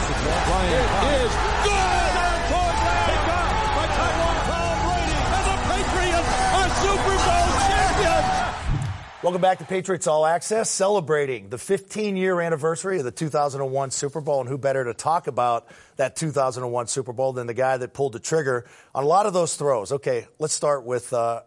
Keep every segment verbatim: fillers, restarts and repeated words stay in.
Brian it is good. Picked up by Tyrone Tom Brady, and the Patriots are Super Bowl champions. Welcome back to Patriots All Access, celebrating the fifteen-year anniversary of the two thousand one Super Bowl. And who better to talk about that two thousand one Super Bowl than the guy that pulled the trigger on a lot of those throws. Okay, let's start with uh,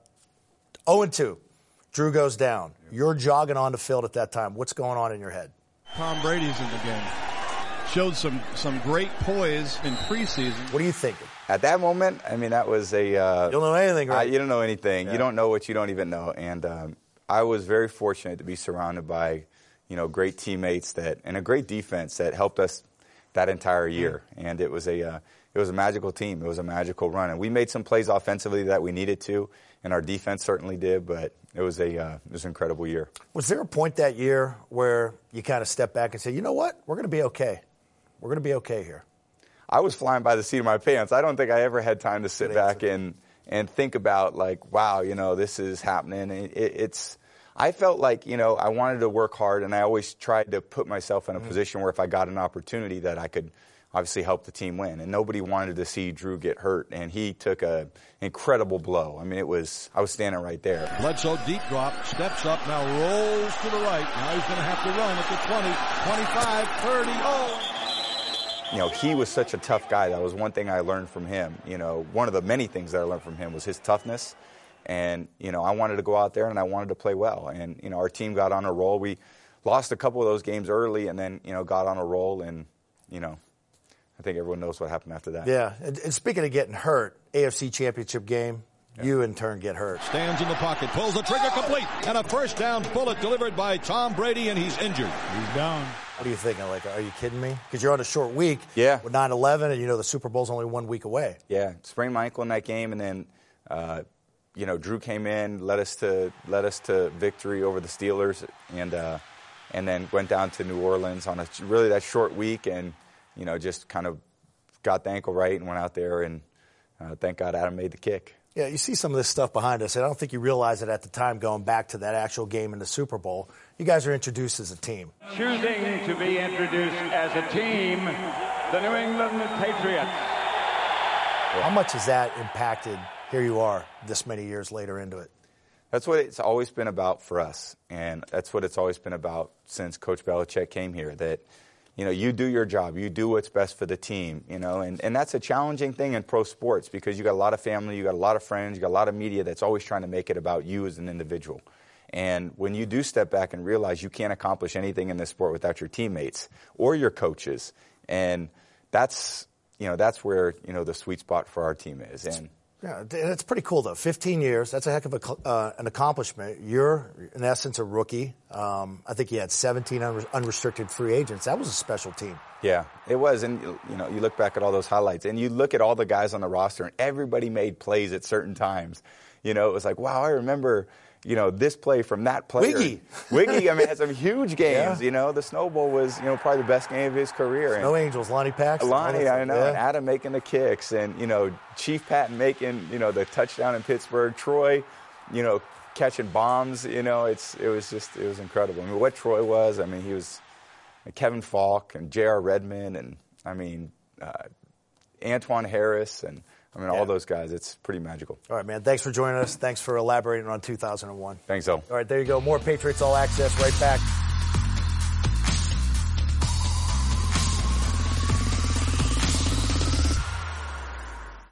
oh and two. Drew goes down. You're jogging on the field at that time. What's going on in your head? Tom Brady's in the game. Showed some, some great poise in preseason. What are you thinking? At that moment, I mean, that was a... Uh, you don't know anything, right? I, you don't know anything. Yeah. You don't know what you don't even know. And um, I was very fortunate to be surrounded by, you know, great teammates that and a great defense that helped us that entire year. Mm. And it was a uh, it was a magical team. It was a magical run. And we made some plays offensively that we needed to, and our defense certainly did. But it was a uh, it was an incredible year. Was there a point that year where you kind of stepped back and said, you know what, we're going to be okay. We're going to be okay here? I was flying by the seat of my pants. I don't think I ever had time to sit Good back answer. and and think about, like, wow, you know, this is happening. It, it, it's I felt like, you know, I wanted to work hard, and I always tried to put myself in a mm-hmm. position where if I got an opportunity that I could obviously help the team win. And nobody wanted to see Drew get hurt, and he took an incredible blow. I mean, it was, I was standing right there. Bledsoe deep drop, steps up, now rolls to the right. Now he's going to have to run at the twenty, twenty-five, thirty, oh. You know, he was such a tough guy. That was one thing I learned from him. You know, one of the many things that I learned from him was his toughness. And, you know, I wanted to go out there and I wanted to play well. And, you know, our team got on a roll. We lost a couple of those games early and then, you know, got on a roll. And, you know, I think everyone knows what happened after that. Yeah. And, and speaking of getting hurt, A F C Championship game, yeah. You in turn get hurt. Stands in the pocket, pulls the trigger complete, and a first down bullet delivered by Tom Brady, and he's injured. He's down. What are you thinking? Like, are you kidding me? Because you're on a short week yeah. with nine eleven, and you know the Super Bowl's only one week away. Yeah, sprained my ankle in that game, and then, uh, you know, Drew came in, led us to led us to victory over the Steelers, and uh, and then went down to New Orleans on a really that short week, and you know, just kind of got the ankle right and went out there, and uh, thank God Adam made the kick. Yeah, you see some of this stuff behind us, and I don't think you realize it at the time going back to that actual game in the Super Bowl. You guys are introduced as a team. Choosing to be introduced as a team, the New England Patriots. How much has that impacted, here you are, this many years later into it? That's what it's always been about for us, and that's what it's always been about since Coach Belichick came here, that you know, you do your job. You do what's best for the team, you know, and, and that's a challenging thing in pro sports because you got a lot of family, you got a lot of friends, you got a lot of media that's always trying to make it about you as an individual. And when you do step back and realize you can't accomplish anything in this sport without your teammates or your coaches, and that's, you know, that's where, you know, the sweet spot for our team is. And yeah, it's pretty cool, though. fifteen years, that's a heck of a, uh, an accomplishment. You're, in essence, a rookie. Um, I think you had seventeen unre- unrestricted free agents. That was a special team. Yeah, it was. And, you know, you look back at all those highlights, and you look at all the guys on the roster, and everybody made plays at certain times. You know, it was like, wow, I remember, you know, this play from that player. Wiggy. Wiggy, I mean, had some huge games. Yeah. You know, the Snow Bowl was, you know, probably the best game of his career. Snow and Angels, Lonnie Paxton. Lonnie, I know. Yeah. And Adam making the kicks. And, you know, Chief Patton making, you know, the touchdown in Pittsburgh. Troy, you know, catching bombs. You know, it's it was just, it was incredible. I mean, what Troy was, I mean, he was Kevin Falk and J R. Redmond and, I mean, uh, Antoine Harris and, I mean, yeah. all those guys. It's pretty magical. All right, man. Thanks for joining us. Thanks for elaborating on two thousand one. Thanks, Al. All right, there you go. More Patriots All Access right back.